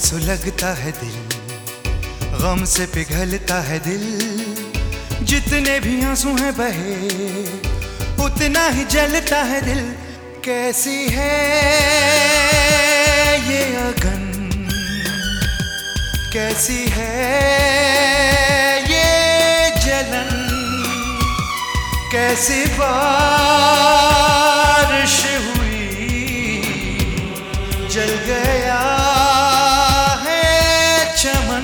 सुलगता है दिल, गम से पिघलता है दिल। जितने भी आंसू हैं बहे उतना ही जलता है दिल। कैसी है ये अगन, कैसी है ये जलन, कैसी बारिश हुई जल गया है चमन।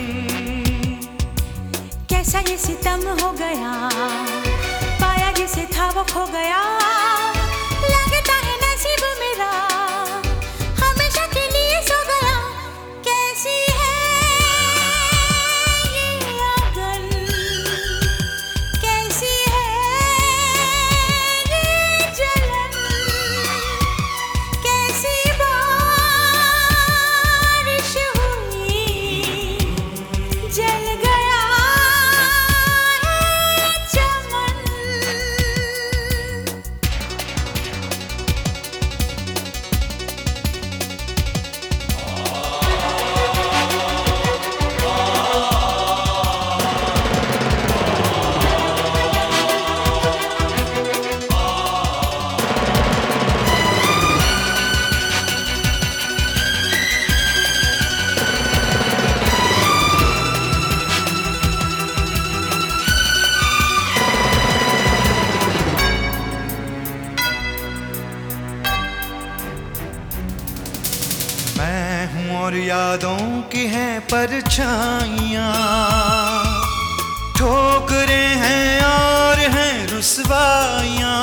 कैसा ये सितम हो गया, पाया जिसे था वो खो गया। लगता है नसीब मेरा हमेशा के लिए सो गया। कैसी है ये अगन, कैसी है ये जलन, कैसी बारिश हुई जल गया है चमन। मैं हूँ और यादों की हैं परछाइयाँ, ठोकरें हैं और हैं रुसवाइयाँ।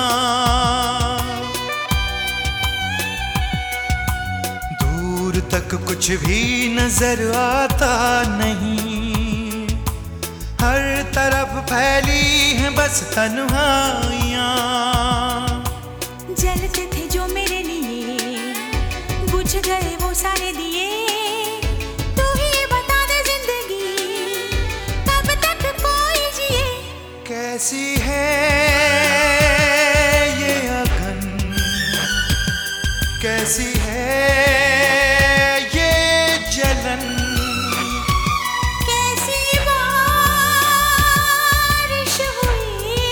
दूर तक कुछ भी नजर आता नहीं, हर तरफ फैली हैं बस तन्हाइयाँ। जलते थे जो मेरे लिए बुझ गए वो सारे दिए। तू ही बता दे जिंदगी कब तक कोई जिए। कैसी है ये अगन, कैसी है ये जलन, कैसी बारिश हुई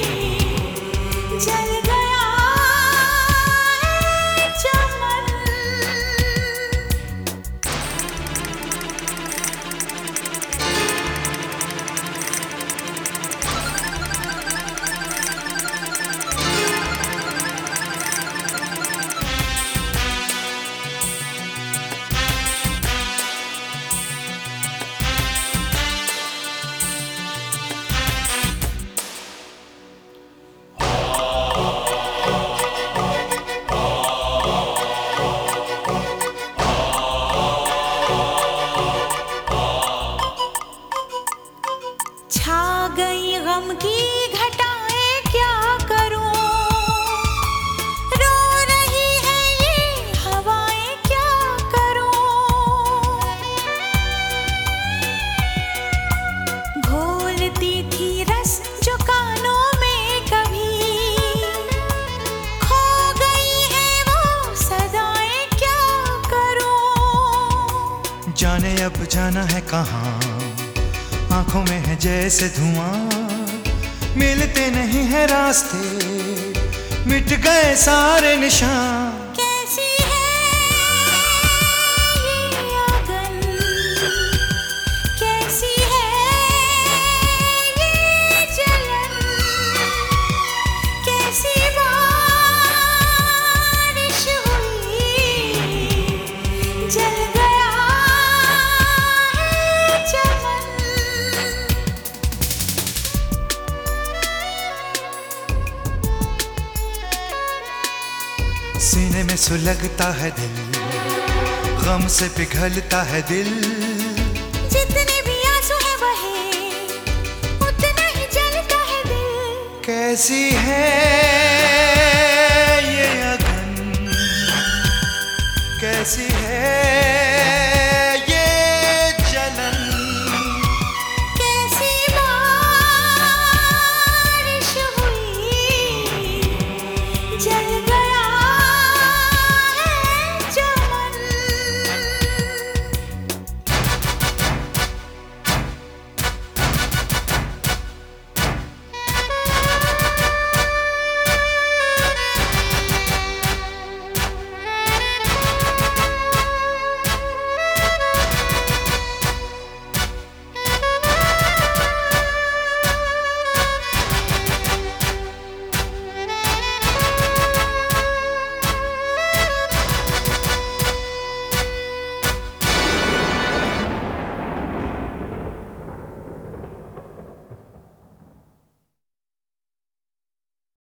जल गया है चमन। छा गई गम की घटाएं क्या करूं, रो रही है ये हवाएं क्या करूं। घोलती थी रस जो कानों में कभी, खो गई है वो सदाएं क्या करूं। जाने अब जाना है कहाँ, आंखों में है जैसे धुआं। मिलते नहीं है रास्ते, मिट गए सारे निशान। कैसी है ये अगन, कैसी है ये जलन, कैसी बारिश हुई जल गया है चमन। सीने में सुलगता है दिल, गम से पिघलता है दिल। जितने भी आंसू हैं बहे उतना ही जलता है दिल। कैसी है ये अगन, कैसी है